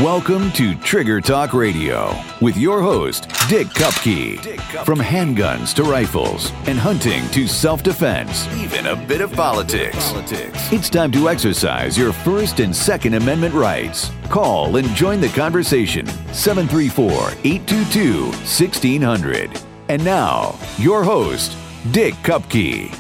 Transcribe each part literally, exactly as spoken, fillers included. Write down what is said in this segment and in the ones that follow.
Welcome to Trigger Talk Radio with your host, Dick Kupke. Dick Kupke. From handguns to rifles and hunting to self-defense, even a bit of politics. politics. It's time to exercise your First and Second Amendment rights. Call and join the conversation. seven three four, eight two two, one six zero zero. And now, your host, Dick Kupke.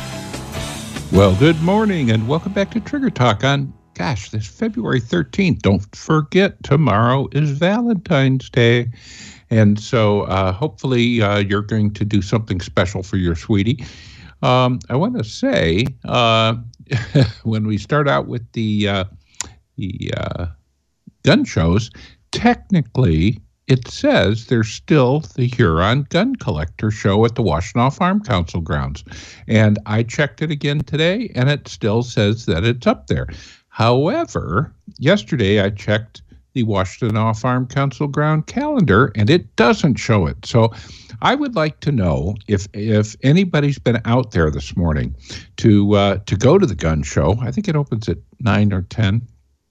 Well, good morning and welcome back to Trigger Talk on Gosh, this February thirteenth. Don't forget, tomorrow is Valentine's Day. And so uh, hopefully uh, you're going to do something special for your sweetie. Um, I want to say, uh, when we start out with the, uh, the uh, gun shows, technically it says there's still the Huron Gun Collector show at the Washtenaw Farm Council grounds. And I checked it again today, and it still says that it's up there. However, yesterday I checked the Washtenaw Farm Council ground calendar, and it doesn't show it. So I would like to know if if anybody's been out there this morning to uh, to go to the gun show. I think it opens at nine or ten,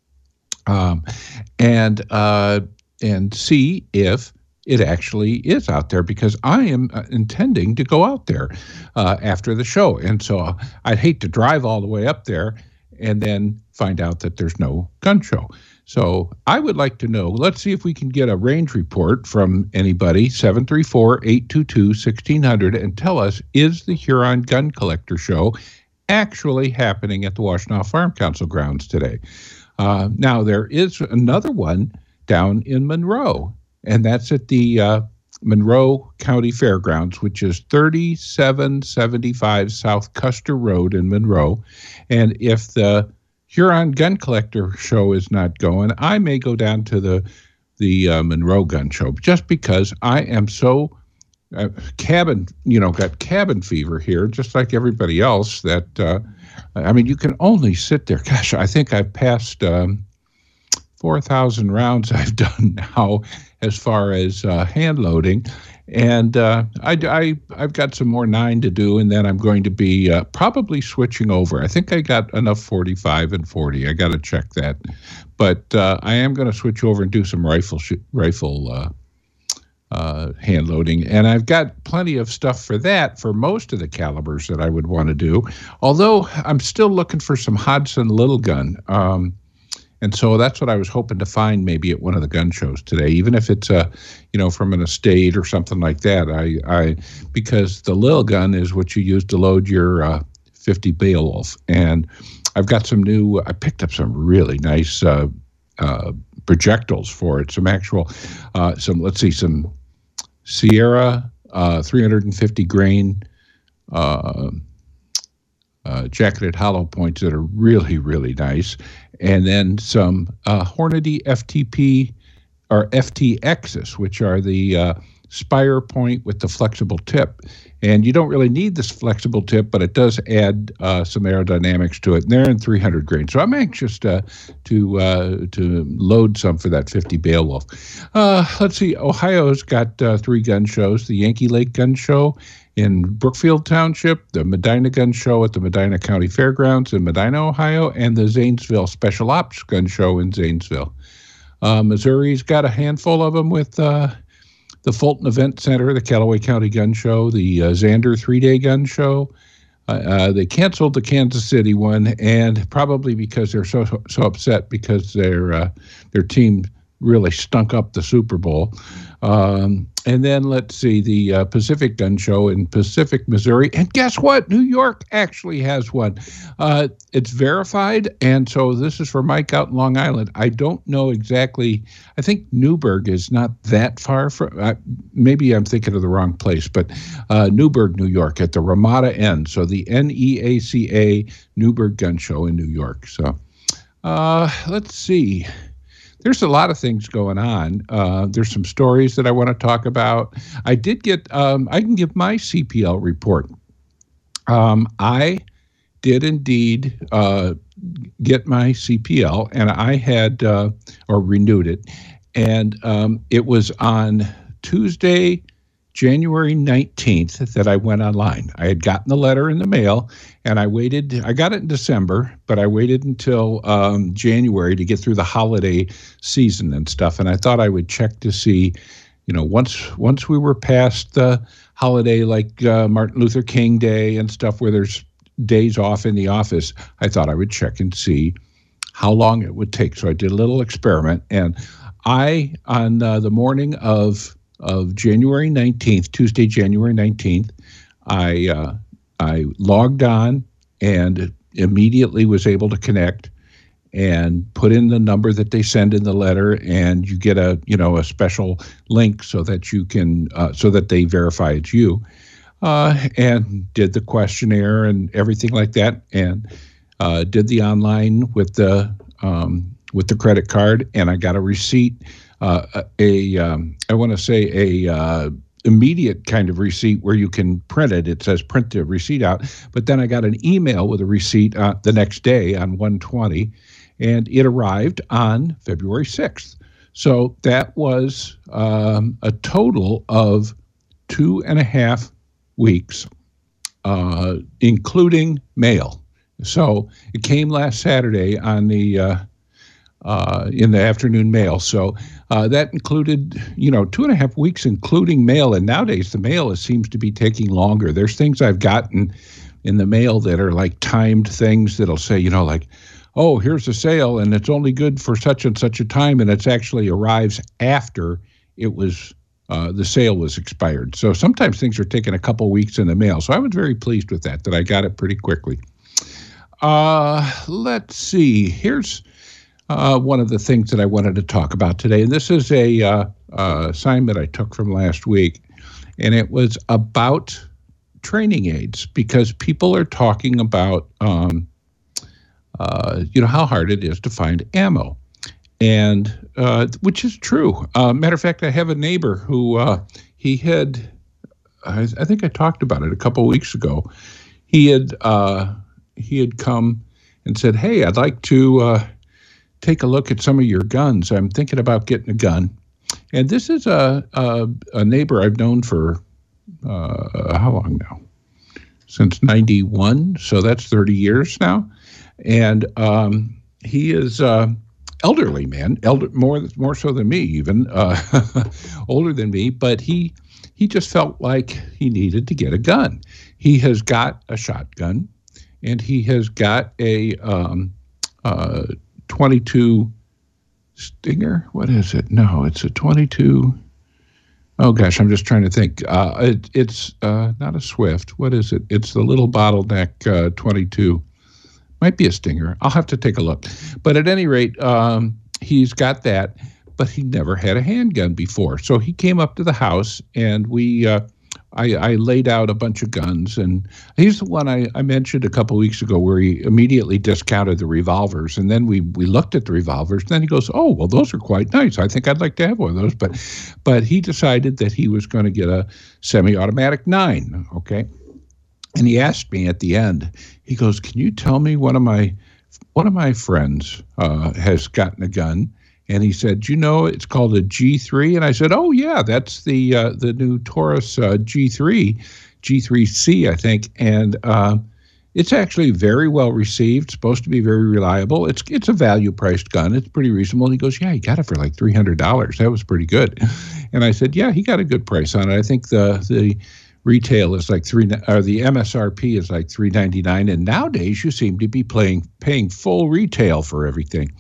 um, and uh, and see if it actually is out there, because I am intending to go out there uh, after the show. And so I'd hate to drive all the way up there and then find out that there's no gun show. So I would like to know, let's see if we can get a range report from anybody, seven three four, eight two two, one six zero zero, and tell us, is the Huron Gun Collector show actually happening at the Washtenaw Farm Council grounds today? Uh, now, there is another one down in Monroe, and that's at the uh, Monroe County Fairgrounds, which is thirty-seven seventy-five South Custer Road in Monroe. And if the Huron Gun Collector show is not going, I may go down to the the uh, Monroe Gun Show, just because I am so uh, cabin, you know, got cabin fever here, just like everybody else. That uh, I mean, you can only sit there. Gosh, I think I've passed um, four thousand rounds I've done now as far as uh, hand loading. And uh, I, I, I've got some more nine to do, and then I'm going to be uh, probably switching over. I think I got enough forty-five and forty. I got to check that. But uh, I am going to switch over and do some rifle sh- rifle uh, uh, hand loading. And I've got plenty of stuff for that for most of the calibers that I would want to do. Although I'm still looking for some Hodgson little gun. Um, And so that's what I was hoping to find maybe at one of the gun shows today, even if it's a, you know, from an estate or something like that. I, I, because the little gun is what you use to load your uh, fifty Beowulf, and I've got some new. I picked up some really nice uh, uh, projectiles for it. Some actual, uh, some let's see, some Sierra uh, three hundred fifty grain. Uh, Uh, jacketed hollow points that are really, really nice. And then some uh, Hornady F T P or F T X's, which are the uh, spire point with the flexible tip. And you don't really need this flexible tip, but it does add uh, some aerodynamics to it. And they're in three hundred grain. So I'm anxious to to uh, to load some for that fifty Beowulf. Uh, let's see. Ohio's got uh, three gun shows: the Yankee Lake Gun Show in Brookfield Township, the Medina Gun Show at the Medina County Fairgrounds in Medina, Ohio, and the Zanesville Special Ops Gun Show in Zanesville. Uh, Missouri's got a handful of them with uh, the Fulton Event Center, the Callaway County Gun Show, the uh, Xander three-day gun show. Uh, uh, they canceled the Kansas City one, and probably because they're so so upset because their uh, their team really stunk up the Super Bowl. Um, and then let's see, the uh, Pacific Gun Show in Pacific, Missouri. And guess what? New York actually has one. Uh, it's verified, and so this is for Mike out in Long Island. I don't know exactly. I think Newburgh is not that far from, uh, maybe I'm thinking of the wrong place, but uh, Newburgh, New York, at the Ramada Inn. So the N E A C A Newburgh Gun Show in New York. So uh, let's see. There's a lot of things going on. Uh, there's some stories that I want to talk about. I did get, um, I can give my C P L report. Um, I did indeed uh, get my C P L, and I had, uh, or renewed it, and um, it was on Tuesday, January nineteenth that I went online. I had gotten the letter in the mail, and I waited. I got it in December, but I waited until um, January to get through the holiday season and stuff. And I thought I would check to see, you know, once once we were past the holiday, like uh, Martin Luther King Day and stuff, where there's days off in the office, I thought I would check and see how long it would take. So I did a little experiment, and I, on uh, the morning of of January nineteenth, Tuesday, January nineteenth, I uh, I logged on and immediately was able to connect and put in the number that they send in the letter, and you get a you know a special link so that you can uh, so that they verify it's you, uh, and did the questionnaire and everything like that, and uh, did the online with the um, with the credit card, and I got a receipt. Uh, a, um, I want to say a uh, immediate kind of receipt where you can print it. It says print the receipt out. But then I got an email with a receipt uh, the next day on one twenty, and it arrived on February sixth. So that was um, a total of two and a half weeks, uh, including mail. So it came last Saturday on the uh, uh, in the afternoon mail. So uh, that included, you know, two and a half weeks, including mail. And nowadays the mail is, seems to be taking longer. There's things I've gotten in the mail that are like timed things that'll say, you know, like, oh, here's a sale and it's only good for such and such a time. And it's actually arrives after it was, uh, the sale was expired. So sometimes things are taking a couple weeks in the mail. So I was very pleased with that, that I got it pretty quickly. Uh, let's see. Here's uh, one of the things that I wanted to talk about today. And this is a uh, uh, assignment I took from last week. And it was about training aids, because people are talking about, um, uh, you know, how hard it is to find ammo. And uh, which is true. Uh, matter of fact, I have a neighbor who uh, he had, I, I think I talked about it a couple of weeks ago. He had, uh, he had come and said, hey, I'd like to uh, take a look at some of your guns. I'm thinking about getting a gun. And this is a, a, a neighbor I've known for, uh, how long now? Since ninety-one. So that's thirty years now. And um, he is uh, elderly, man, elder, more, more so than me even, uh, older than me. But he, he just felt like he needed to get a gun. He has got a shotgun. And he has got a um, uh, twenty-two Stinger. What is it? No, it's a twenty-two. Oh, gosh, I'm just trying to think. Uh, it, it's uh, not a Swift. What is it? It's the little bottleneck uh, twenty-two. Might be a Stinger. I'll have to take a look. But at any rate, um, he's got that, but he never had a handgun before. So he came up to the house, and we uh, – I, I laid out a bunch of guns, and he's the one I, I mentioned a couple of weeks ago where he immediately discounted the revolvers. And then we, we looked at the revolvers, and then he goes, oh, well, those are quite nice. I think I'd like to have one of those. But but he decided that he was going to get a semi-automatic nine, okay? And he asked me at the end, he goes, can you tell me one of my one of my friends uh, has gotten a gun? And he said, you know, it's called a G three. And I said, oh, yeah, that's the uh, the new Taurus uh, G three, G three C, I think. And uh, it's actually very well received, supposed to be very reliable. It's it's a value-priced gun. It's pretty reasonable. And he goes, yeah, he got it for like three hundred dollars. That was pretty good. And I said, yeah, he got a good price on it. I think the the retail is like three, or the M S R P is like three ninety-nine. And nowadays you seem to be playing, paying full retail for everything.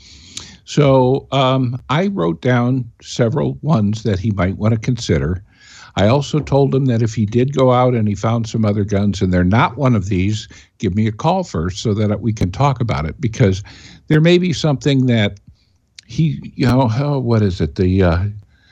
So um, I wrote down several ones that he might want to consider. I also told him that if he did go out and he found some other guns and they're not one of these, give me a call first so that we can talk about it, because there may be something that he, you know, oh, what is it? The uh,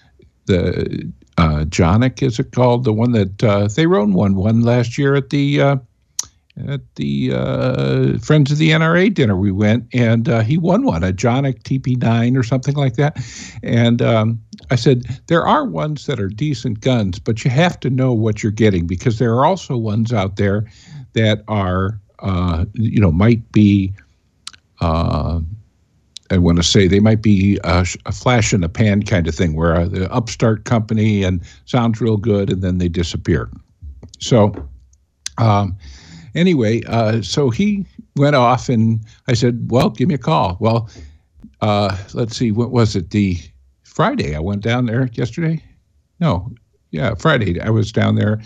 the uh, Jonic, is it called? The one that uh, they wrote one one last year at the uh, at the uh, Friends of the N R A dinner we went, and uh, he won one, a Jonic T P nine or something like that. And um, I said, there are ones that are decent guns, but you have to know what you're getting, because there are also ones out there that are, uh, you know, might be uh, I want to say they might be a, a flash in the pan kind of thing, where uh, the upstart company and sounds real good, and then they disappear. So, um, anyway, uh, so he went off, and I said, "Well, give me a call." Well, uh, let's see, what was it? The Friday I went down there yesterday. No, yeah, Friday I was down there.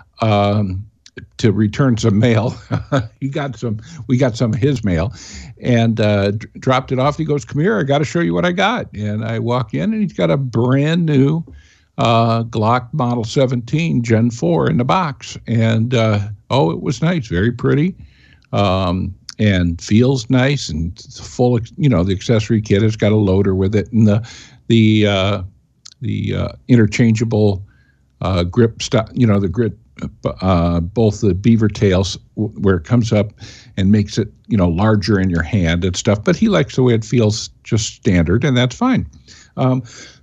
Um, to return some mail. he got some, we got some of his mail and uh, d- dropped it off. He goes, "Come here, I got to show you what I got." And I walk in, and he's got a brand new uh, Glock Model seventeen Gen four in the box. And, uh, oh, it was nice, very pretty, um, and feels nice, and it's full, you know, the accessory kit has got a loader with it, and the, the, uh, the uh, interchangeable uh, grip stuff, you know, the grip, Uh, both the beaver tails w- where it comes up and makes it, you know, larger in your hand and stuff. But he likes the way it feels just standard, and that's fine. Um,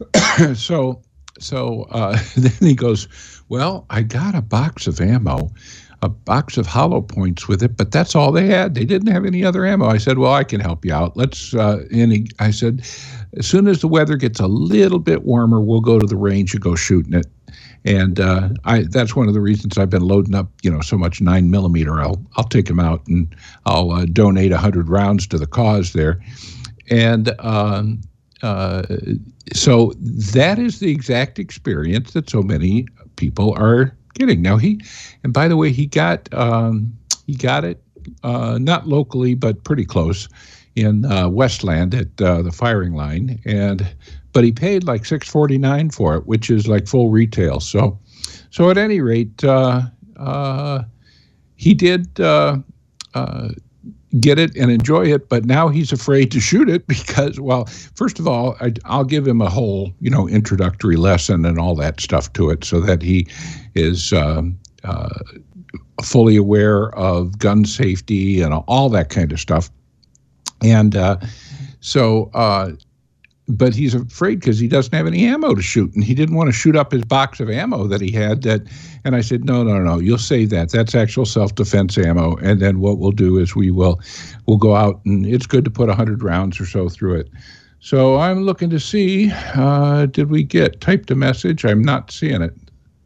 so so uh, then he goes, "Well, I got a box of ammo, a box of hollow points with it, but that's all they had. They didn't have any other ammo." I said, "Well, I can help you out. Let's," uh, and he, I said, "As soon as the weather gets a little bit warmer, we'll go to the range and go shooting it." And uh, I that's one of the reasons I've been loading up, you know, so much nine millimeter. I'll I'll take them out, and I'll uh, donate a hundred rounds to the cause there. And um, uh, so that is the exact experience that so many people are getting now. He, and by the way, he got um, he got it uh, not locally, but pretty close in uh, Westland at uh, the firing line, and. But he paid like six forty-nine for it, which is like full retail. So, so at any rate, uh, uh, he did uh, uh, get it and enjoy it. But now he's afraid to shoot it because, well, first of all, I, I'll give him a whole, you know, introductory lesson and all that stuff to it, so that he is um, uh, fully aware of gun safety and all that kind of stuff. And uh, so. Uh, But he's afraid because he doesn't have any ammo to shoot, and he didn't want to shoot up his box of ammo that he had. That, and I said, no, no, no, you'll save that. That's actual self-defense ammo. And then what we'll do is we will, we'll go out, and it's good to put a hundred rounds or so through it. So I'm looking to see, uh, did we get typed a message? I'm not seeing it.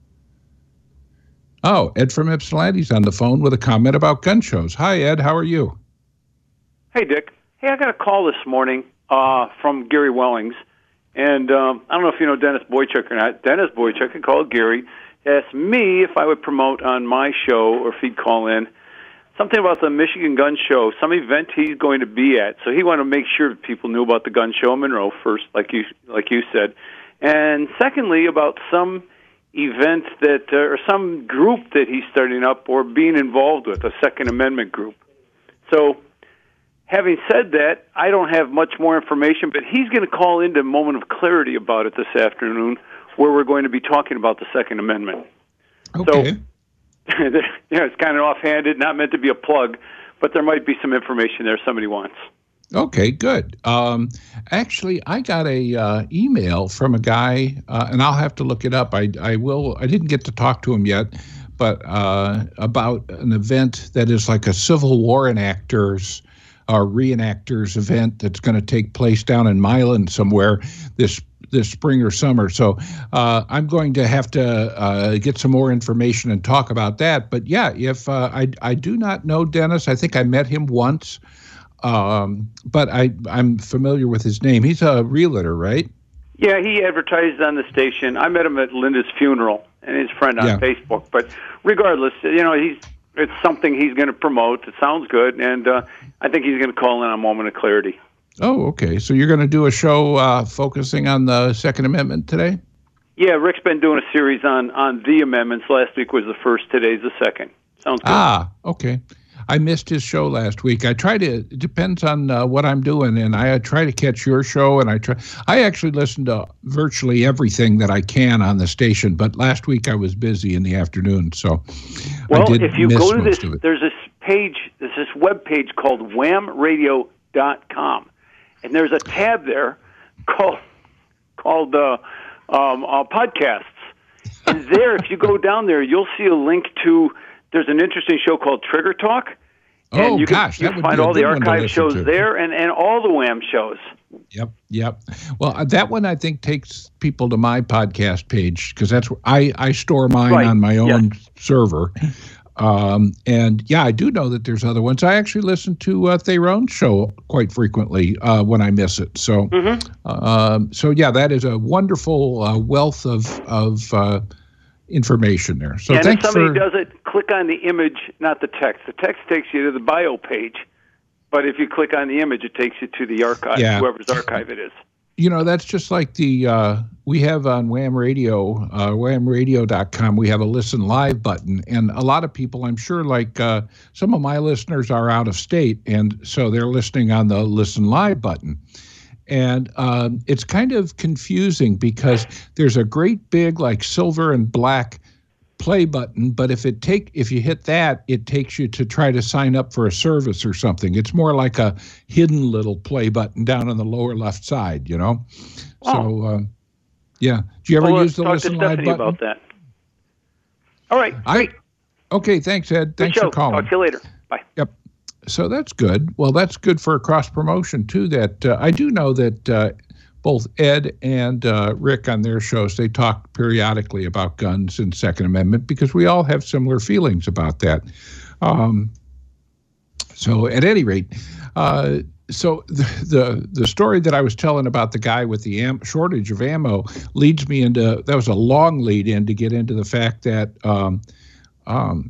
Oh, Ed from Ypsilanti's on the phone with a comment about gun shows. Hi, Ed. How are you? Hey, Dick. Hey, I got a call this morning. Uh, from Gary Wellings, and um, I don't know if you know Dennis Boychuk or not. Dennis Boychuk had called Gary, asked me if I would promote on my show or if he'd call in something about the Michigan Gun Show, some event he's going to be at. So he wanted to make sure that people knew about the gun show in Monroe first, like you like you said, and secondly about some event that uh, or some group that he's starting up or being involved with, a Second Amendment group. So. Having said that, I don't have much more information, but he's going to call into a moment of clarity about it this afternoon, where we're going to be talking about the Second Amendment. Okay. So, you know, it's kind of offhanded, not meant to be a plug, but there might be some information there somebody wants. Okay, good. Um, actually, I got a uh, email from a guy, uh, and I'll have to look it up. I, I will. I didn't get to talk to him yet, but uh, about an event that is like a Civil War enactors. Our reenactors event that's going to take place down in Milan somewhere this this spring or summer. So uh, I'm going to have to uh, get some more information and talk about that. But yeah, if uh, I I do not know Dennis, I think I met him once, um, but I I'm familiar with his name. He's a realtor, right? Yeah, he advertised on the station. I met him at Linda's funeral and his friend on yeah. Facebook. But regardless, you know, he's. It's something he's going to promote. It sounds good, and uh, I think he's going to call in a moment of clarity. Oh, okay. So you're going to do a show uh, focusing on the Second Amendment today? Yeah, Rick's been doing a series on, on the amendments. Last week was the first. Today's the second. Sounds good. Ah, okay. I missed his show last week. I try to, it depends on uh, what I'm doing, and I try to catch your show, and I try, I actually listen to virtually everything that I can on the station, but last week I was busy in the afternoon, so well, I did if you miss go to most this, of it. there's this page, there's this web page called wham radio dot com, and there's a tab there called, called uh, um, uh, podcasts, and there, if you go down there, you'll see a link to, there's an interesting show called Trigger Talk, And oh you can, gosh, you that would find be a all the good one to archive listen shows to. there, and, and all the Wham shows. Yep, yep. Well, uh, that one I think takes people to my podcast page because that's where I I store mine Right. on my own Yes. server. Um, and yeah, I do know that there's other ones. I actually listen to uh, Theron's show quite frequently uh, when I miss it. So, Mm-hmm. um, so yeah, that is a wonderful uh, wealth of of uh, information there. So and thanks if somebody for. does it, click on the image, not the text. The text takes you to the bio page, but if you click on the image, it takes you to the archive, Yeah. whoever's archive it is. You know, that's just like the, uh, we have on Wham Radio, uh, wham radio dot com, we have a listen live button. And a lot of people, I'm sure, like uh, some of my listeners are out of state, and so they're listening on the listen live button. And um, it's kind of confusing because there's a great big, like silver and black play button, but if it take if you hit that, it takes you to try to sign up for a service or something. It's more like a hidden little play button down on the lower left side, you know. Oh. So, um, yeah. Do you ever Well, use let's the talk to listen live Stephanie button? about that. All right. I okay. Thanks, Ed. Good Thanks show. for calling. Talk to you later. Bye. Yep. So that's good. Well, that's good for a cross promotion too. That uh, I do know that uh, both Ed and uh, Rick on their shows, they talk periodically about guns and Second Amendment because we all have similar feelings about that. Um, so at any rate, uh, so the, the the story that I was telling about the guy with the am- shortage of ammo leads me into, that was a long lead in to get into the fact that um, um,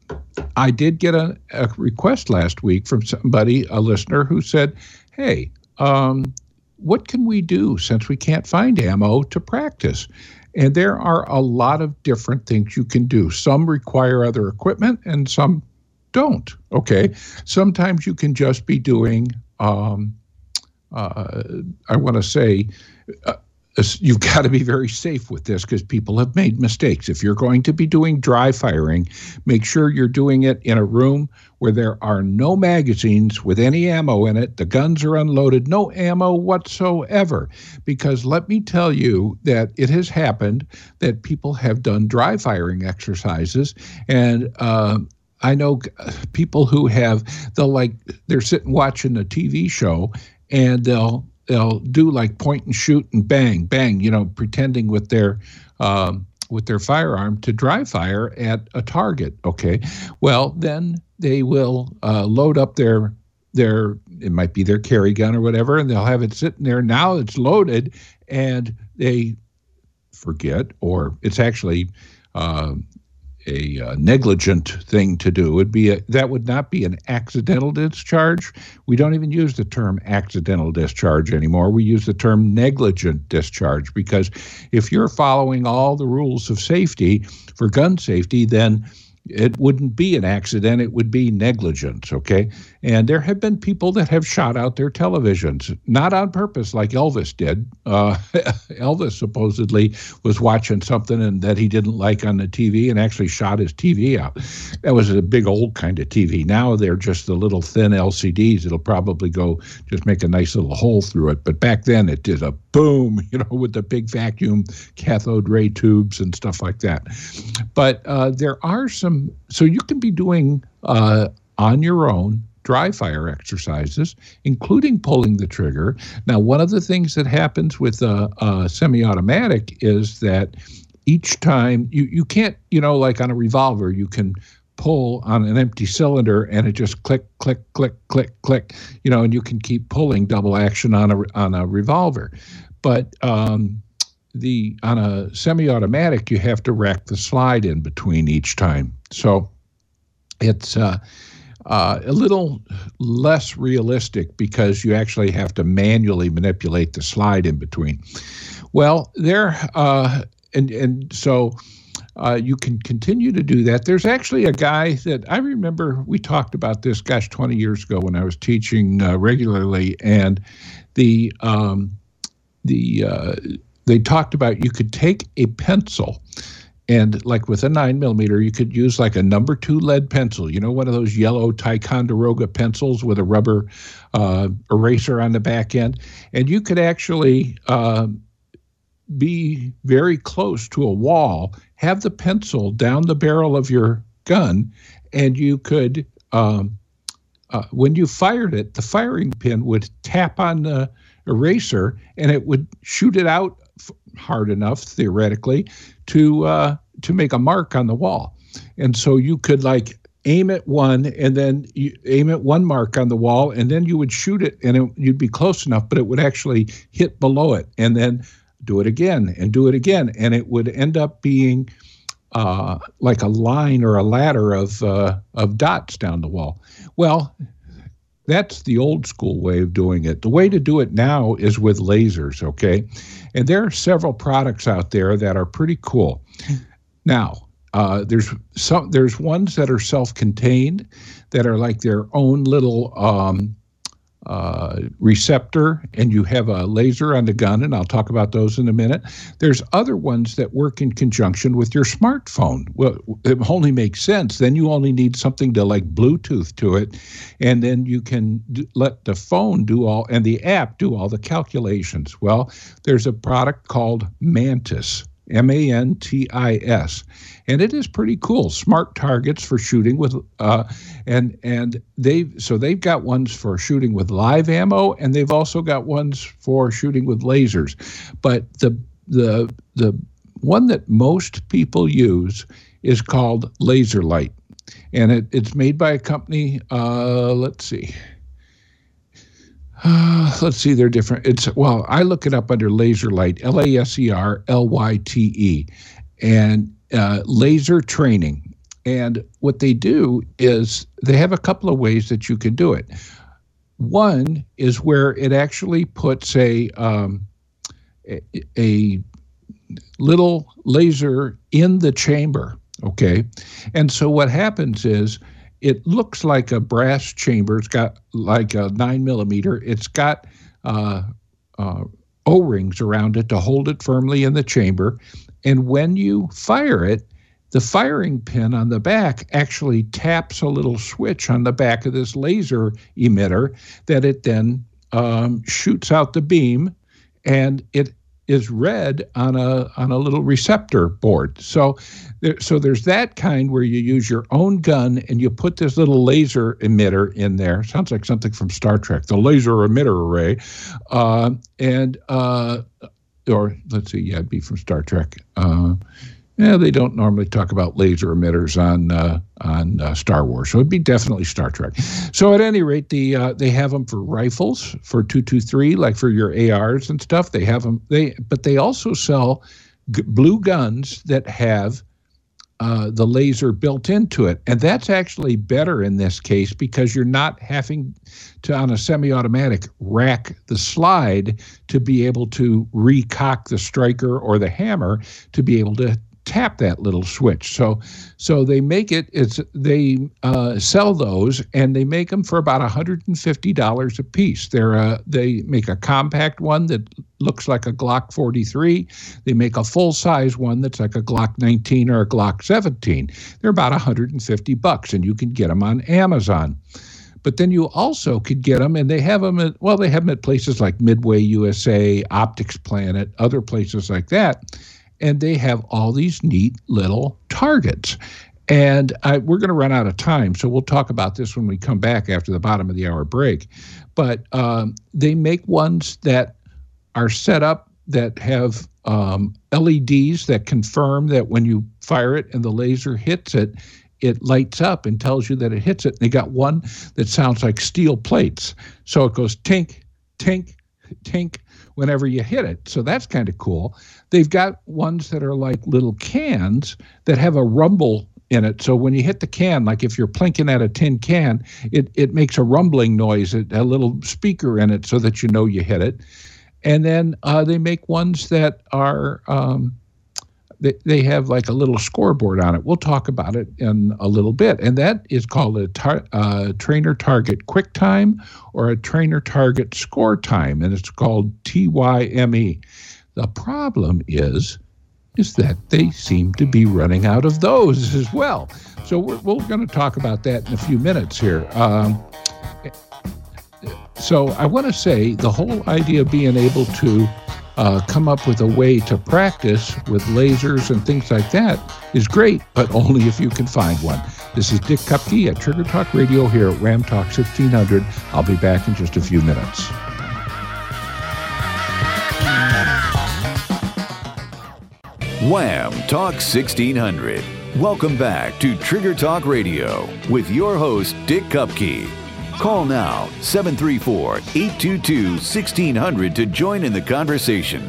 I did get a, a request last week from somebody, a listener, who said, hey, um, what can we do since we can't find ammo to practice? And there are a lot of different things you can do. Some require other equipment and some don't, okay? Sometimes you can just be doing, um, uh, I want to say, uh, you've got to be very safe with this because people have made mistakes. If you're going to be doing dry firing, make sure you're doing it in a room where there are no magazines with any ammo in it. The guns are unloaded, no ammo whatsoever. Because let me tell you that it has happened that people have done dry firing exercises, and uh, I know people who have, they'll like, they're sitting watching a T V show and they'll they'll do like point and shoot and bang, bang, you know, pretending with their um, with their firearm to dry fire at a target. Okay, well then they will uh, load up their their it might be their carry gun or whatever, and they'll have it sitting there. Now it's loaded, and they forget, or it's actually uh, a uh, negligent thing to do. Would be a, that would not be an accidental discharge. We don't even use the term accidental discharge anymore. We use the term negligent discharge, because if you're following all the rules of safety for gun safety, then it wouldn't be an accident. It would be negligence, okay? And there have been people that have shot out their televisions, not on purpose like Elvis did. Uh, Elvis supposedly was watching something and that he didn't like on the T V and actually shot his T V out. That was a big old kind of T V. Now they're just the little thin L C Ds. It'll probably go, just make a nice little hole through it. But back then it did a boom, you know, with the big vacuum cathode ray tubes and stuff like that. But uh, there are some, so you can be doing uh, on your own dry fire exercises, including pulling the trigger. Now, one of the things that happens with a, a semi-automatic is that each time, you, you can't, you know, like on a revolver, you can pull on an empty cylinder and it just click, click, click, click, click, you know, and you can keep pulling double action on a, on a revolver. But um, the on a semi-automatic, you have to rack the slide in between each time. So it's uh, uh, a little less realistic because you actually have to manually manipulate the slide in between. Well, there, uh, and and so uh, you can continue to do that. There's actually a guy that I remember, we talked about this, gosh, twenty years ago when I was teaching uh, regularly, and the um, the uh, they talked about you could take a pencil. And like with a nine millimeter, you could use like a number two lead pencil, you know, one of those yellow Ticonderoga pencils with a rubber uh, eraser on the back end. And you could actually uh, be very close to a wall, have the pencil down the barrel of your gun, and you could um, uh, when you fired it, the firing pin would tap on the eraser, and it would shoot it out f- hard enough, theoretically, to uh, to make a mark on the wall. And so you could like aim at one, and then you aim at one mark on the wall, and then you would shoot it, and it, you'd be close enough, but it would actually hit below it, and then do it again, and do it again, and it would end up being uh, like a line or a ladder of uh, of dots down the wall. Well, that's the old school way of doing it. The way to do it now is with lasers, okay? And there are several products out there that are pretty cool. Now, Uh, there's some. There's ones that are self-contained, that are like their own little um, uh, receptor, and you have a laser on the gun, and I'll talk about those in a minute. There's other ones that work in conjunction with your smartphone. Well, it only makes sense. Then you only need something to like Bluetooth to it, and then you can do, let the phone do all, and the app do all the calculations. Well, there's a product called Mantis. M A N T I S, and it is pretty cool. Smart targets for shooting with, uh, and and they so they've got ones for shooting with live ammo, and they've also got ones for shooting with lasers. But the the the one that most people use is called Laser Light, and it, it's made by a company. Uh, let's see. Uh, let's see, they're different. It's well, I look it up under Laser Light, L A S E R L Y T E, and uh, laser training. And what they do is they have a couple of ways that you can do it. One is where it actually puts a um, a, a little laser in the chamber, okay? And so what happens is, it looks like a brass chamber. It's got like a nine millimeter. It's got uh, uh, O-rings around it to hold it firmly in the chamber. And when you fire it, the firing pin on the back actually taps a little switch on the back of this laser emitter that it then um, shoots out the beam, and it is read on a on a little receptor board. So there, so there's that kind where you use your own gun and you put this little laser emitter in there. Sounds like something from Star Trek, the laser emitter array. Uh, and, uh, or let's see, yeah, it'd be from Star Trek. Uh, yeah, they don't normally talk about laser emitters on uh, on uh, Star Wars, so it'd be definitely Star Trek. So at any rate, the uh, they have them for rifles, for two twenty-three, like for your A Rs and stuff. They have them. They but they also sell g- blue guns that have uh, the laser built into it, and that's actually better in this case because you're not having to, on a semi-automatic, rack the slide to be able to recock the striker or the hammer to be able to tap that little switch. So so they make it, it's they uh, sell those, and they make them for about one hundred fifty dollars a piece. They're uh, they make a compact one that looks like a Glock forty-three. They make a full-size one that's like a Glock nineteen or a Glock seventeen. They're about one hundred fifty bucks, and you can get them on Amazon. But then you also could get them, and they have them at, well, they have them at places like Midway U S A, Optics Planet, other places like that. And they have all these neat little targets. And I, we're going to run out of time, so we'll talk about this when we come back after the bottom of the hour break. But um, they make ones that are set up that have um, L E Ds that confirm that when you fire it and the laser hits it, it lights up and tells you that it hits it. And they got one that sounds like steel plates. So it goes tink, tink, tink whenever you hit it. So that's kind of cool. They've got ones that are like little cans that have a rumble in it. So when you hit the can, like if you're plinking at a tin can, it, it makes a rumbling noise, it, a little speaker in it so that you know you hit it. And then uh, they make ones that are, um, they, they have like a little scoreboard on it. We'll talk about it in a little bit. And that is called a tar- uh, trainer target quick time or a trainer target score time. And it's called T Y M E. The problem is, is that they seem to be running out of those as well. So we're, we're going to talk about that in a few minutes here. Um, so I want to say the whole idea of being able to uh, come up with a way to practice with lasers and things like that is great, but only if you can find one. This is Dick Kupke at Trigger Talk Radio here at Ram Talk sixteen hundred. I'll be back in just a few minutes. Wham Talk sixteen hundred. Welcome back to Trigger Talk Radio with your host, Dick Kupke. Call now, seven three four, eight two two, one six zero zero to join in the conversation.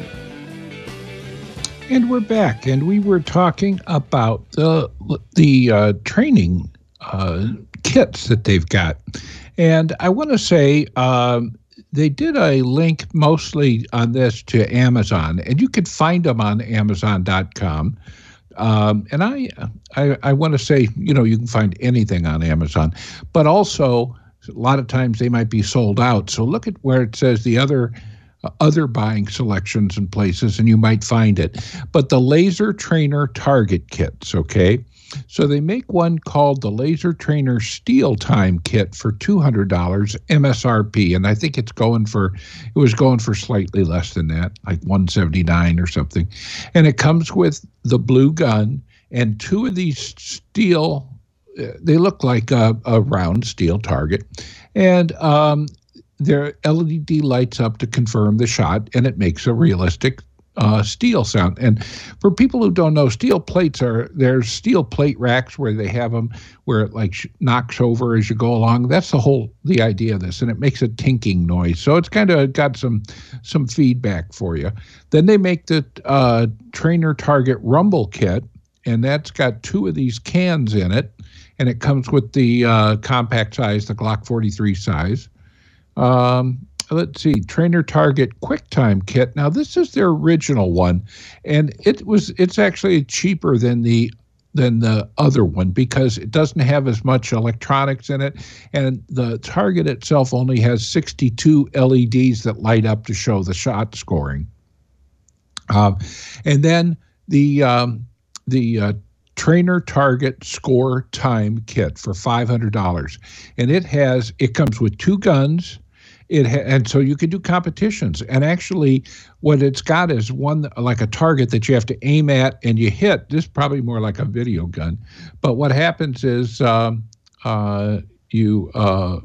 And we're back, and we were talking about the the uh, training uh, kits that they've got. And I want to say um, they did a link mostly on this to Amazon, and you could find them on amazon dot com. Um, and I, I, I want to say, you know, you can find anything on Amazon, but also a lot of times they might be sold out. So look at where it says the other uh, other buying selections and places, and you might find it. But the Laser Trainer Target Kits, okay? So they make one called the Laser Trainer Steel Time Kit for two hundred dollars M S R P, and I think it's going for, it was going for slightly less than that, like one hundred seventy-nine dollars or something. And it comes with the blue gun and two of these steel, they look like a, a round steel target, and um, their L E D lights up to confirm the shot, and it makes a realistic uh, steel sound. And for people who don't know, steel plates are, there's steel plate racks where they have them where it like sh- knocks over as you go along. That's the whole, the idea of this, and it makes a tinking noise. So it's kind of got some some feedback for you. Then they make the uh, Trainer Target Rumble Kit, and that's got two of these cans in it, and it comes with the uh, compact size, the Glock forty-three size. Um, let's see, Trainer Target QuickTime Kit. Now, this is their original one, and it was it's actually cheaper than the than the other one because it doesn't have as much electronics in it, and the target itself only has sixty-two L E Ds that light up to show the shot scoring. Um, and then the um, the uh, Trainer Target Score Time Kit for five hundred dollars, and it has it comes with two guns. It ha- and so you can do competitions. And actually, what it's got is one like a target that you have to aim at and you hit. This is probably more like a video gun, but what happens is um, uh, you uh,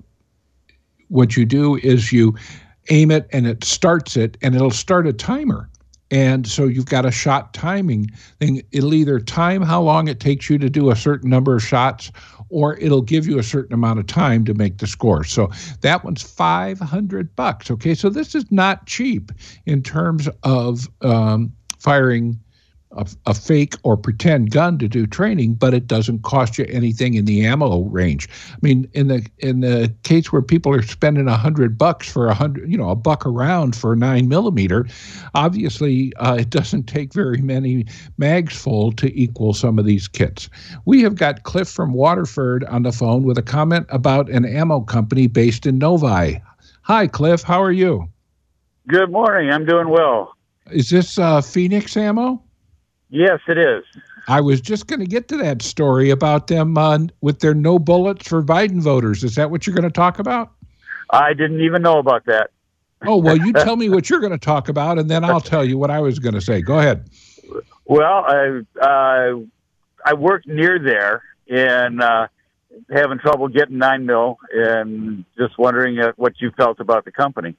what you do is you aim it and it starts it, and it'll start a timer. And so you've got a shot timing thing. It'll either time how long it takes you to do a certain number of shots, or it'll give you a certain amount of time to make the score. So that one's five hundred bucks. Okay, so this is not cheap in terms of um, firing a, a fake or pretend gun to do training, but it doesn't cost you anything in the ammo range. I mean, in the in the case where people are spending a hundred bucks for a hundred, you know, a buck a round for a nine millimeter, obviously uh, it doesn't take very many mags full to equal some of these kits. We have got Cliff from Waterford on the phone with a comment about an ammo company based in Novi. Hi, Cliff. How are you? Good morning. I'm doing well. Is this uh, Phoenix Ammo? Yes, it is. I was just going to get to that story about them uh, with their no bullets for Biden voters. Is that what you're going to talk about? I didn't even know about that. Oh, well, you tell me what you're going to talk about, and then I'll tell you what I was going to say. Go ahead. Well, I uh, I worked near there and uh, having trouble getting nine mil, and just wondering uh, what you felt about the company.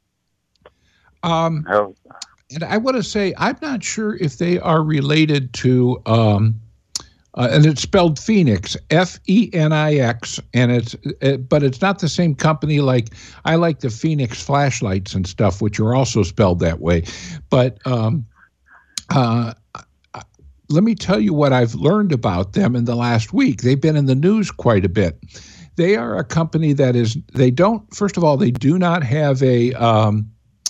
Um. How, And I want to say, I'm not sure if they are related to, um, uh, and it's spelled Phoenix, F E N I X, and it's, it, but it's not the same company. Like I like the Phoenix flashlights and stuff, which are also spelled that way. But um, uh, let me tell you what I've learned about them in the last week. They've been in the news quite a bit. They are a company that is, they don't, first of all, they do not have a, um,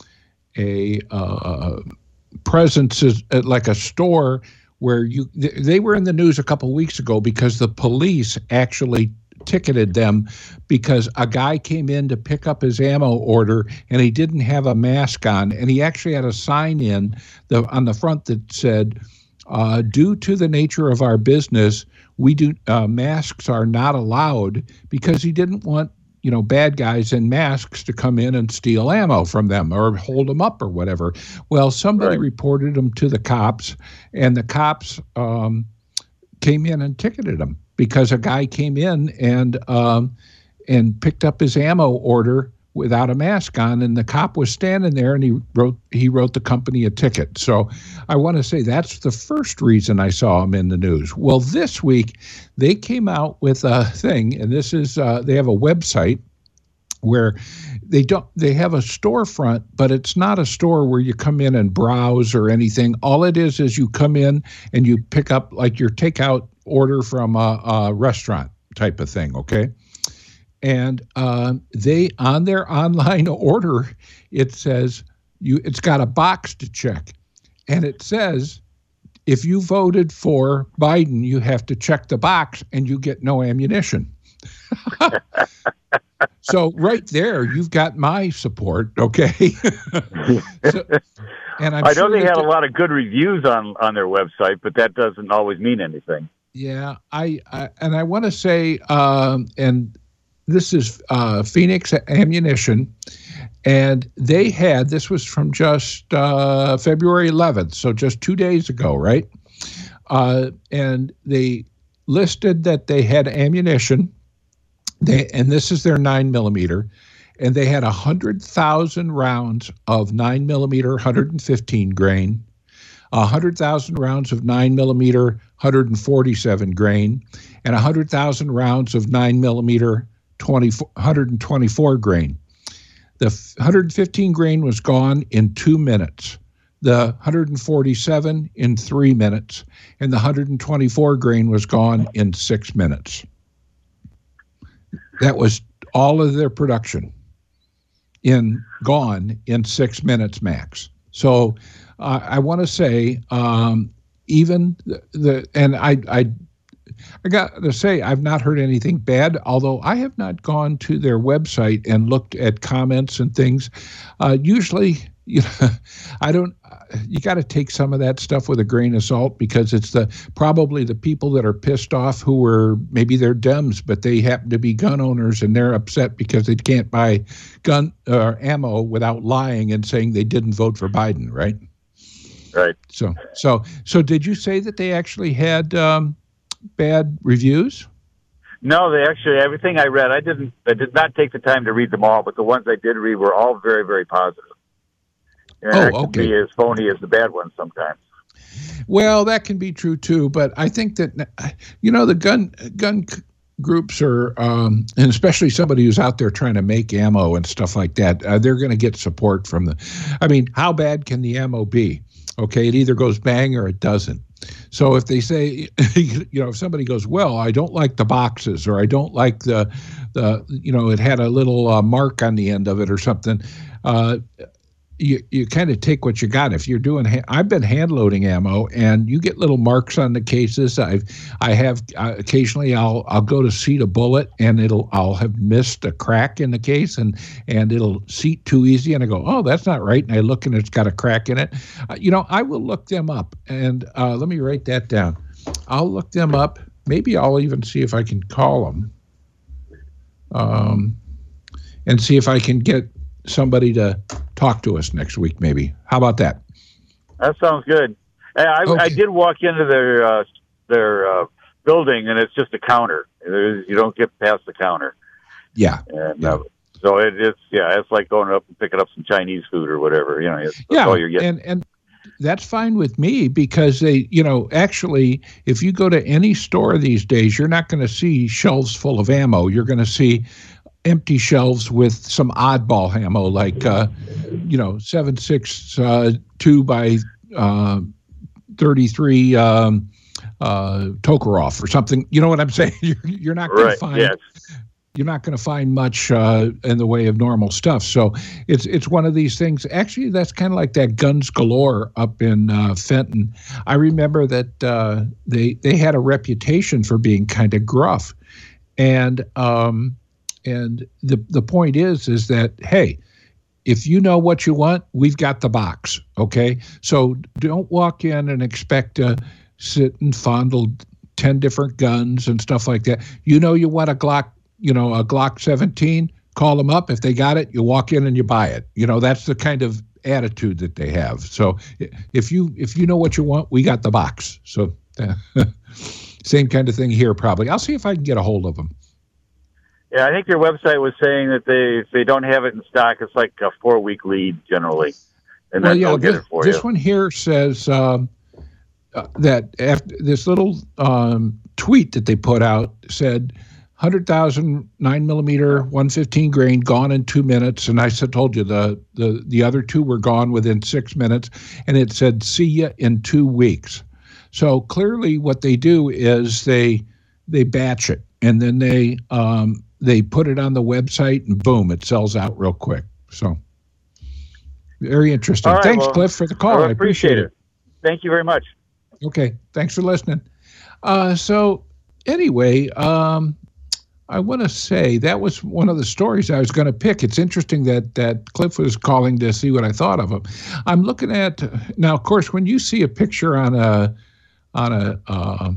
a uh, presence is, uh, like a store where you th- they were in the news a couple weeks ago because the police actually ticketed them because a guy came in to pick up his ammo order and he didn't have a mask on, and he actually had a sign in the on the front that said, uh, due to the nature of our business, we do uh, masks are not allowed, because he didn't want you know, bad guys in masks to come in and steal ammo from them or hold them up or whatever. Well, somebody Right. reported them to the cops, and the cops um, came in and ticketed them because a guy came in and um, and picked up his ammo order without a mask on, and the cop was standing there, and he wrote he wrote the company a ticket. So I want to say that's the first reason I saw him in the news. Well, this week they came out with a thing, and this is uh, they have a website where they don't they have a storefront, but it's not a store where you come in and browse or anything. All it is is you come in and you pick up like your takeout order from a, a restaurant type of thing, okay? And uh, they, on their online order, it says, you. it's got a box to check. And it says, if you voted for Biden, you have to check the box and you get no ammunition. So right there, you've got my support, okay? so, and I'm I know sure they that had the- a lot of good reviews on, on their website, but that doesn't always mean anything. Yeah, I, I and I want to say, um, and this is uh, Phoenix Ammunition, and they had, this was from just uh, February eleventh, so just two days ago, right? Uh, and they listed that they had ammunition, they and this is their nine millimeter, and they had one hundred thousand rounds of nine millimeter, one hundred fifteen grain, one hundred thousand rounds of nine millimeter, one hundred forty-seven grain, and one hundred thousand rounds of nine millimeter, one hundred twenty-four grain. The one hundred fifteen grain was gone in two minutes. The one hundred forty-seven in three minutes, and the one hundred twenty-four grain was gone in six minutes. That was all of their production in gone in six minutes max. So uh, I want to say um, even the, the and I I I got to say I've not heard anything bad, although I have not gone to their website and looked at comments and things. Uh, usually, you know, I don't. You got to take some of that stuff with a grain of salt because it's the probably the people that are pissed off who were maybe they're Dems, but they happen to be gun owners and they're upset because they can't buy gun or uh, ammo without lying and saying they didn't vote for Biden, right? Right. So, so, so, did you say that they actually had um, bad reviews? No, they actually, everything I read, I didn't, I did not take the time to read them all, but the ones I did read were all very, very positive. And Oh, that can okay. be as phony as the bad ones sometimes. Well, that can be true too, but I think that you know the gun gun c- groups are, um, and especially somebody who's out there trying to make ammo and stuff like that. Uh, they're going to get support from the. I mean, how bad can the ammo be? Okay, it either goes bang or it doesn't. So if they say, you know, if somebody goes, well, I don't like the boxes, or I don't like the, the, you know, it had a little uh, mark on the end of it or something. Uh, You you kind of take what you got. If you're doing, ha- I've been hand loading ammo, and you get little marks on the cases. I've I have uh, occasionally I'll I'll go to seat a bullet, and it'll I'll have missed a crack in the case, and and it'll seat too easy, and I go, oh, that's not right, and I look, and it's got a crack in it. Uh, you know, I will look them up, and uh, let me write that down. I'll look them up. Maybe I'll even see if I can call them, um, and see if I can get somebody to talk to us next week, maybe. How about that? That sounds good. Hey, I, Okay. I did walk into their uh, their uh, building, and it's just a counter. There's, you don't get past the counter. Yeah. And Yeah. uh, so it, it's, yeah, it's like going up and picking up some Chinese food or whatever. You know, it's, that's Yeah. all you're getting. And, and that's fine with me because they, you know, actually, if you go to any store these days, you're not going to see shelves full of ammo. You're going to see empty shelves with some oddball ammo, like, uh, you know, seven six uh, two by uh, thirty-three um, uh, Tokarev or something. You know what I'm saying? You're, you're not going Right, to find. yes. You're not going to find much uh, in the way of normal stuff. So it's it's one of these things. Actually, that's kind of like that Guns Galore up in uh, Fenton. I remember that uh, they they had a reputation for being kind of gruff, and um, and the the point is is that hey, if you know what you want, we've got the box. Okay, so don't walk in and expect to sit and fondle ten different guns and stuff like that. You know you want a Glock. You know, a Glock seventeen, call them up. If they got it, you walk in and you buy it. You know, that's the kind of attitude that they have. So if you if you know what you want, we got the box. So uh, same kind of thing here probably. I'll see if I can get a hold of them. Yeah, I think your website was saying that they if they don't have it in stock, it's like a four-week lead generally. And well, then yeah, they'll this, get it for this you. one here says um, uh, that after this little um, tweet that they put out said one hundred thousand nine millimeter, one fifteen grain, gone in two minutes. And I said, told you the, the, the other two were gone within six minutes. And it said, see ya in two weeks. So clearly what they do is they they batch it, and then they um, they put it on the website, and boom, it sells out real quick. So very interesting. Right, Thanks, well, Cliff, for the call. I I appreciate, appreciate it. it. Thank you very much. Okay, thanks for listening. Uh, so anyway, um, I want to say that was one of the stories I was going to pick. It's interesting that that Cliff was calling to see what I thought of him. I'm looking at now. Of course, when you see a picture on a on a uh,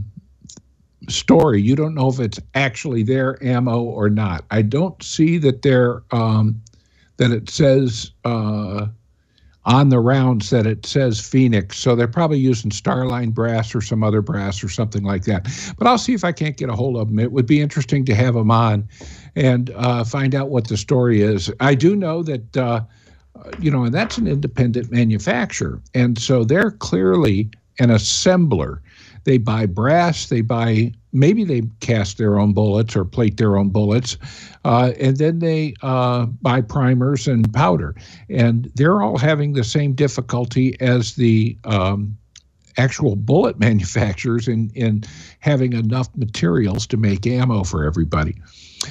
story, you don't know if it's actually their ammo or not. I don't see that they're um, that it says uh, on the rounds that it says Phoenix, so they're probably using Starline brass or some other brass or something like that. But I'll see if I can't get a hold of them. It would be interesting to have them on and uh, find out what the story is. I do know that, uh, you know, and that's an independent manufacturer, and so they're clearly an assembler. They buy brass, they buy, maybe they cast their own bullets or plate their own bullets, uh, and then they uh, buy primers and powder. And they're all having the same difficulty as the um, actual bullet manufacturers in, in having enough materials to make ammo for everybody.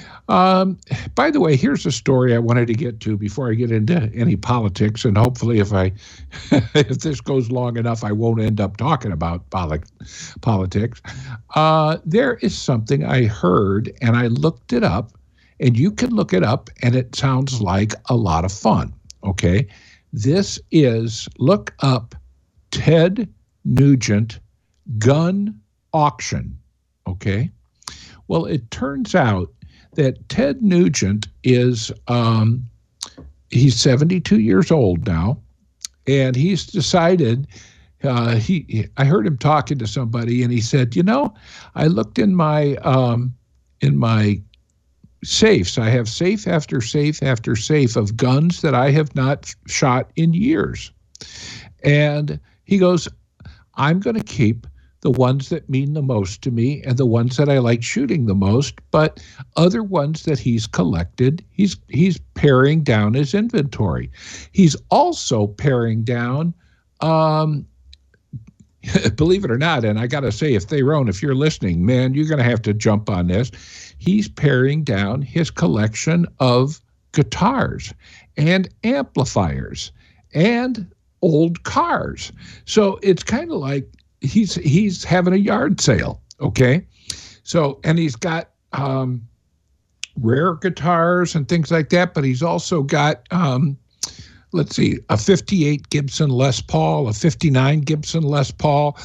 Um, by the way, here's a story I wanted to get to before I get into any politics, and hopefully if I, if this goes long enough, I won't end up talking about poli- politics. Uh, there is something I heard, and I looked it up, and you can look it up, and it sounds like a lot of fun, okay? This is, look up Ted Nugent gun auction, okay? Well, it turns out that Ted Nugent is, um, he's seventy-two years old now, and he's decided, uh, he, I heard him talking to somebody, and he said, you know, I looked in my, um, in my safes. I have safe after safe after safe of guns that I have not shot in years. And he goes, I'm going to keep the ones that mean the most to me and the ones that I like shooting the most, but other ones that he's collected, he's he's paring down his inventory. He's also paring down, um, believe it or not, and I got to say, if Theron, if you're listening, man, you're going to have to jump on this. He's paring down his collection of guitars and amplifiers and old cars. So it's kind of like, he's he's having a yard sale, okay? So, and he's got um, rare guitars and things like that, but he's also got, um, let's see, a fifty-eight Gibson Les Paul, a fifty-nine Gibson Les Paul,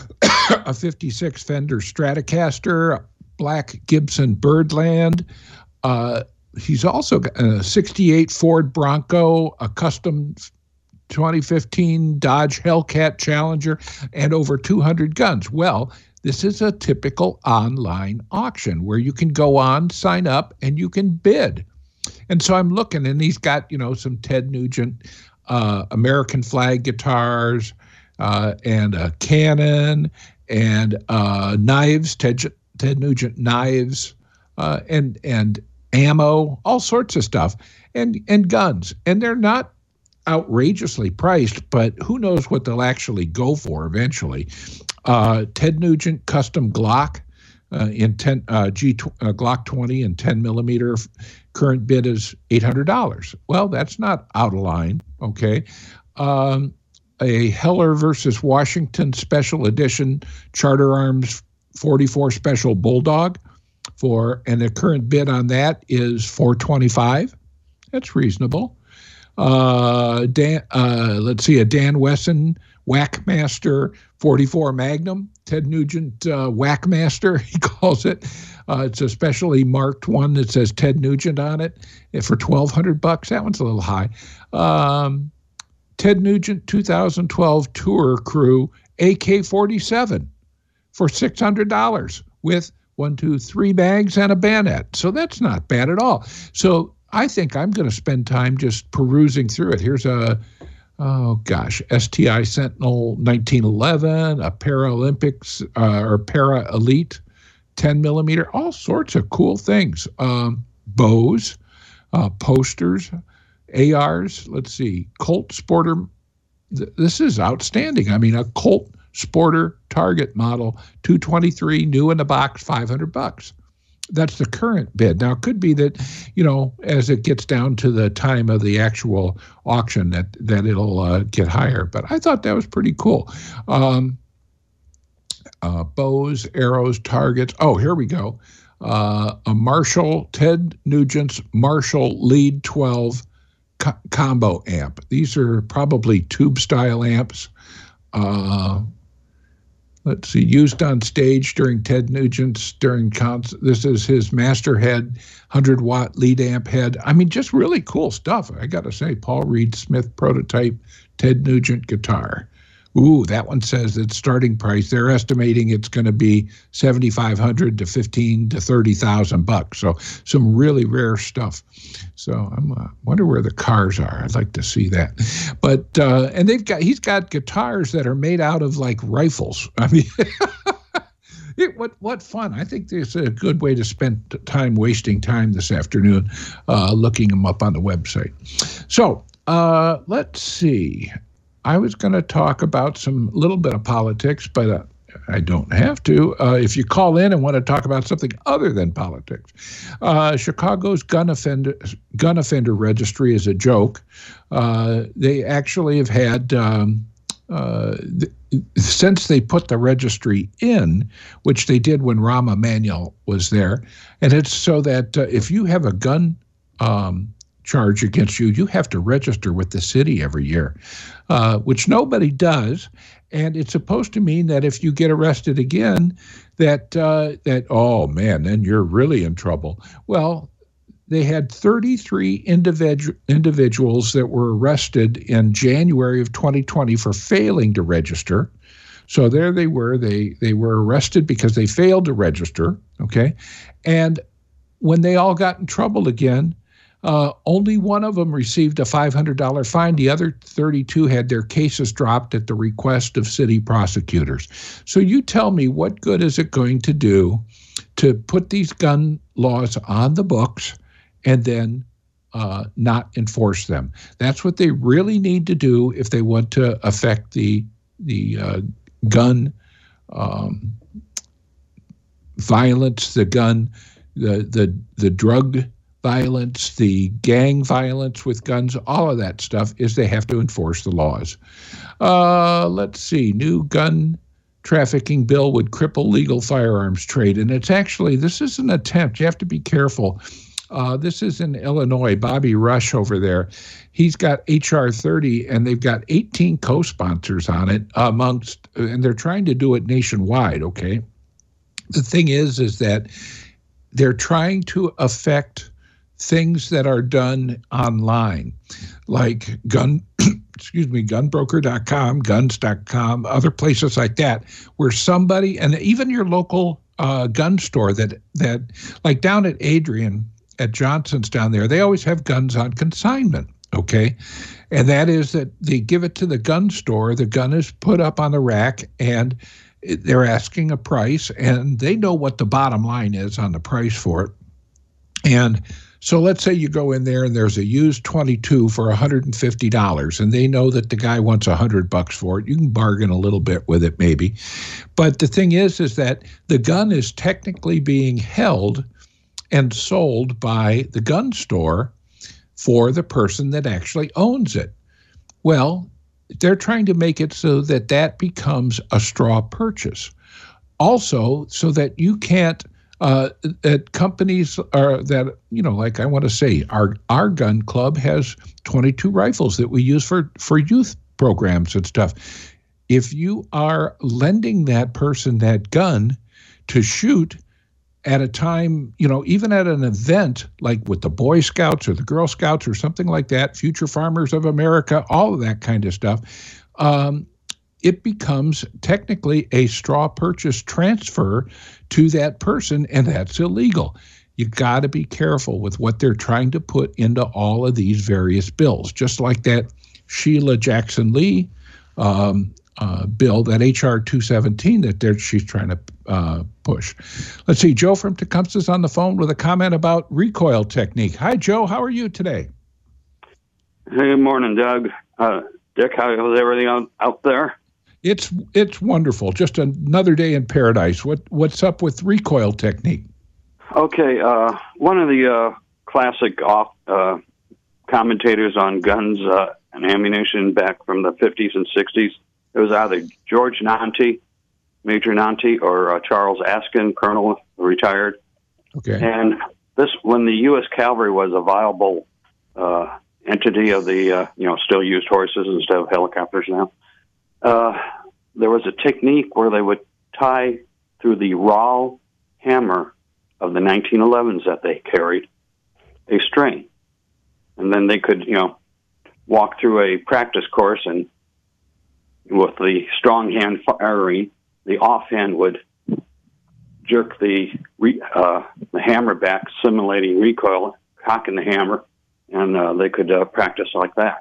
a fifty-six Fender Stratocaster, a black Gibson Birdland. Uh, he's also got a sixty-eight Ford Bronco, a custom twenty fifteen Dodge Hellcat Challenger, and over two hundred guns. Well, this is a typical online auction where you can go on, sign up, and you can bid. And so I'm looking, and he's got, you know, some Ted Nugent uh, American flag guitars uh, and a cannon and uh, knives, Ted, Ted Nugent knives, uh, and and ammo, all sorts of stuff, and and guns. And they're not outrageously priced, but who knows what they'll actually go for eventually. Uh, Ted Nugent custom Glock uh, in ten uh, G uh, Glock twenty and ten millimeter. Current bid is eight hundred dollars. Well, that's not out of line. Okay, um, a Heller versus Washington Special Edition Charter Arms forty-four Special Bulldog for, and the current bid on that is four twenty-five. That's reasonable. Uh, Dan, uh, let's see, a Dan Wesson Whackmaster forty-four Magnum, Ted Nugent uh, Whackmaster, he calls it. Uh, it's a specially marked one that says Ted Nugent on it for twelve hundred bucks. That one's a little high. Um, Ted Nugent two thousand twelve Tour Crew A K forty-seven for six hundred dollars with one, two, three bags and a bayonet. So that's not bad at all. So I think I'm going to spend time just perusing through it. Here's a, oh gosh, S T I Sentinel nineteen eleven, a Paralympics uh, or Para Elite ten millimeter, all sorts of cool things. Um, bows, uh, posters, A Rs. Let's see, Colt Sporter. Th- this is outstanding. I mean, a Colt Sporter Target model two twenty-three, new in the box, five hundred bucks. That's the current bid. Now, it could be that, you know, as it gets down to the time of the actual auction, that that it'll uh, get higher. But I thought that was pretty cool. Um, uh, bows, arrows, targets. Oh, here we go. Uh, a Marshall, Ted Nugent's Marshall Lead twelve co- combo amp. These are probably tube-style amps. Uh, Let's see, used on stage during Ted Nugent's, during concert. This is his master head, one hundred watt lead amp head. I mean, just really cool stuff. I got to say, Paul Reed Smith prototype Ted Nugent guitar. Ooh, that one says its starting price. They're estimating it's going to be seventy-five hundred to fifteen to thirty thousand bucks. So some really rare stuff. So I'm uh, wonder where the cars are. I'd like to see that. But uh, and they've got he's got guitars that are made out of like rifles. I mean, it, what what fun! I think it's a good way to spend time wasting time this afternoon, uh, looking them up on the website. So uh, let's see. I was going to talk about some little bit of politics, but uh, I don't have to. Uh, if you call in and want to talk about something other than politics, uh, Chicago's gun offender gun offender registry is a joke. Uh, they actually have had um, uh, th- since they put the registry in, which they did when Rahm Emanuel was there, and it's so that uh, if you have a gun um, charge against you, you have to register with the city every year, uh, which nobody does. And it's supposed to mean that if you get arrested again, that, uh, that oh, man, then you're really in trouble. Well, they had thirty-three individu- individuals that were arrested in January of twenty twenty for failing to register. So there they were. They, they were arrested because they failed to register, okay? And when they all got in trouble again, Uh, only one of them received a five hundred dollars fine. The other thirty-two had their cases dropped at the request of city prosecutors. So you tell me, what good is it going to do to put these gun laws on the books and then uh, not enforce them? That's what they really need to do if they want to affect the the uh, gun um, violence, the gun, the the the drug violence, the gang violence with guns, all of that stuff, is they have to enforce the laws. Uh, let's see, new gun trafficking bill would cripple legal firearms trade. And it's actually, this is an attempt. You have to be careful. Uh, this is in Illinois. Bobby Rush over there, he's got H R thirty, and they've got eighteen co-sponsors on it amongst, and they're trying to do it nationwide, okay? The thing is, is that they're trying to affect things that are done online, like gun, excuse me, gunbroker dot com, guns dot com, other places like that, where somebody, and even your local uh, gun store that, that, like down at Adrian, at Johnson's down there, they always have guns on consignment, okay? And that is that they give it to the gun store, the gun is put up on the rack, and they're asking a price, and they know what the bottom line is on the price for it. And so let's say you go in there and there's a used twenty-two for one hundred fifty dollars, and they know that the guy wants one hundred bucks for it. You can bargain a little bit with it maybe. But the thing is, is that the gun is technically being held and sold by the gun store for the person that actually owns it. Well, they're trying to make it so that that becomes a straw purchase. Also, so that you can't, uh, that companies are that, you know, like I want to say, our our gun club has twenty-two rifles that we use for, for youth programs and stuff. if you are lending that person that gun to shoot at a time, you know, even at an event like with the Boy Scouts or the Girl Scouts or something like that, Future Farmers of America, all of that kind of stuff, um, it becomes technically a straw purchase transfer to that person, and that's illegal. You got to be careful with what they're trying to put into all of these various bills, just like that Sheila Jackson Lee um, uh, bill, that H R two seventeen that they're, she's trying to uh, push. Let's see, Joe from Tecumseh's on the phone with a comment about recoil technique. Hi, Joe. How are you today? Hey, good morning, Doug. Uh, Dick, how is everything out, out there? It's it's wonderful. Just another day in paradise. What what's up with recoil technique? Okay, uh, one of the uh, classic off, uh, commentators on guns uh, and ammunition back from the fifties and sixties, it was either George Nanti, Major Nanti, or uh, Charles Askin, Colonel, retired. Okay. And this, when the U S Cavalry was a viable uh, entity of the, uh, you know, still used horses instead of helicopters now. Uh, there was a technique where they would tie through the raw hammer of the nineteen elevens that they carried a string. And then they could, you know, walk through a practice course, and with the strong hand firing, the offhand would jerk the, re, uh, the hammer back, simulating recoil, cocking the hammer, and uh, they could uh, practice like that.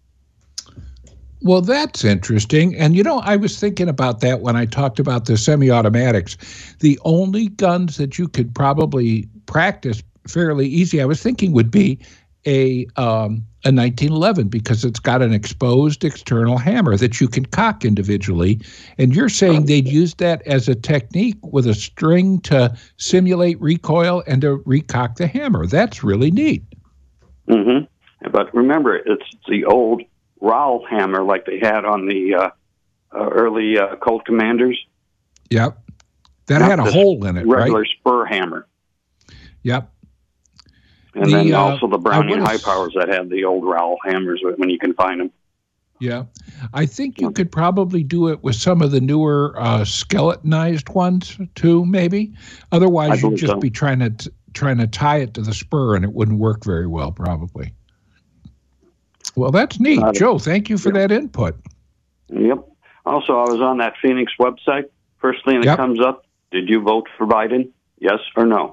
Well, that's interesting. And, you know, I was thinking about that when I talked about the semi-automatics. The only guns that you could probably practice fairly easy, I was thinking, would be a um, a nineteen eleven, because it's got an exposed external hammer that you can cock individually. And you're saying they'd use that as a technique with a string to simulate recoil and to recock the hammer. That's really neat. Mm-hmm. But remember, it's the old rowel hammer like they had on the uh, uh, early uh, Colt Commanders. Yep. That Not had a this hole in it, regular right? spur hammer. Yep. And The, then uh, also the Browning I would've- high powers that had the old rowel hammers when you can find them. Yeah. I think you could probably do it with some of the newer uh, skeletonized ones too, maybe. I Otherwise, you'd believe just so. be trying to t- trying to tie it to the spur, and it wouldn't work very well, probably. Well, that's neat. Got it. Joe, thank you for that input. Yep. Also, I was on that Phoenix website. First thing that Yep. comes up, did you vote for Biden? Yes or no?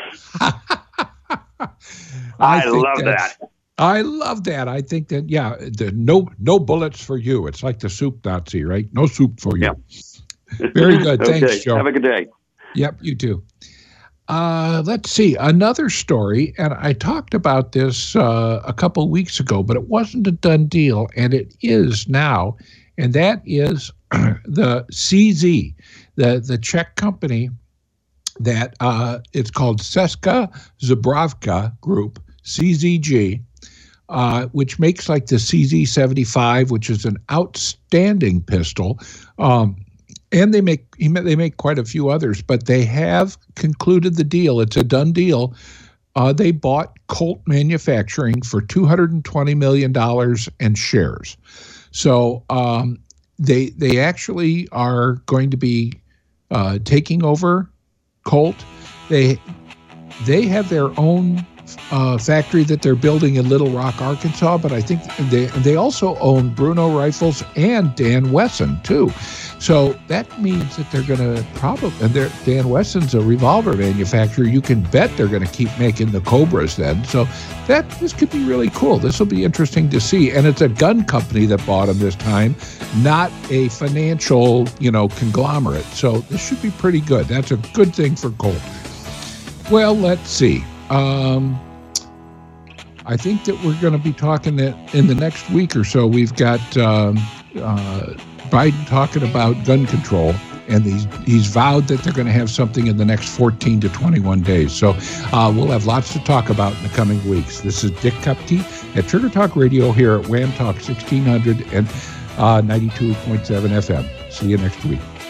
I, think love that's- that. I love that. I think that, yeah, the no no bullets for you. It's like the soup Nazi, right? No soup for you. Yep. Very good. Okay. Thanks, Joe. Have a good day. Yep, you too. Uh, let's see, another story, and I talked about this uh, a couple weeks ago, but it wasn't a done deal, and it is now, and that is the C Z, the, the Czech company that uh, it's called Česká Zbrojovka Group, C Z G, uh, which makes like the C Z seventy-five, which is an outstanding pistol. Um, And they make they make quite a few others, but they have concluded the deal. It's a done deal. Uh, they bought Colt Manufacturing for two hundred twenty million dollars and shares. So um, they they actually are going to be uh, taking over Colt. They they have their own uh, factory that they're building in Little Rock, Arkansas, but I think they they also own Bruno Rifles and Dan Wesson too. So that means that they're going to probably, and they're, Dan Wesson's a revolver manufacturer. You can bet they're going to keep making the Cobras then. So that this could be really cool. This will be interesting to see. And it's a gun company that bought them this time, not a financial, you know, conglomerate. So this should be pretty good. That's a good thing for Colt. Well, let's see. Um, I think that we're going to be talking that in the next week or so. We've got um, uh, Biden talking about gun control, and he's, he's vowed that they're going to have something in the next fourteen to twenty-one days. So uh, we'll have lots to talk about in the coming weeks. This is Dick Kupke at Trigger Talk Radio here at Wham Talk sixteen hundred and uh, ninety-two point seven F M. See you next week.